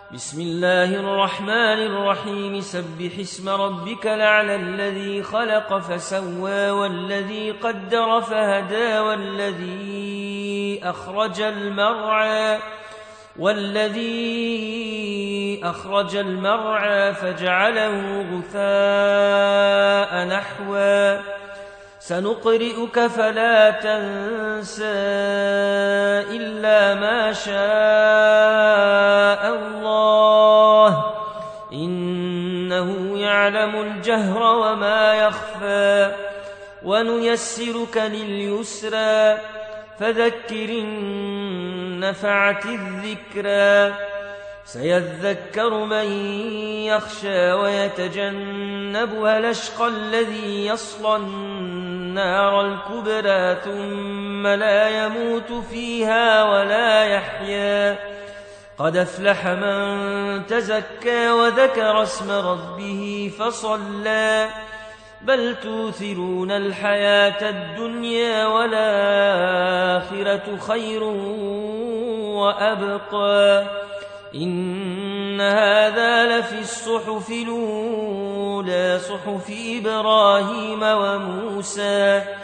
بسم الله الرحمن الرحيم سبح اسم ربك الأعلى الذي خلق فسوى والذي قدر فهدى والذي أخرج المرعى فجعله غثاء نحوا سنقرئك فلا تنسى إلا ما شاء الله إنه يعلم الجهر وما يخفى ونيسرك لليسرى فذكر إن نفعت الذكرى سيذكر من يخشى ويتجنبها الأشقى الذي يصلى النار الكبرى ثم لا يموت فيها ولا يحيا قد أفلح من تزكى وذكر اسم ربه فصلى بل توثرون الحياة الدنيا والآخرة خير وأبقى إن هذا لفي الصحف الأولى صحف إبراهيم وموسى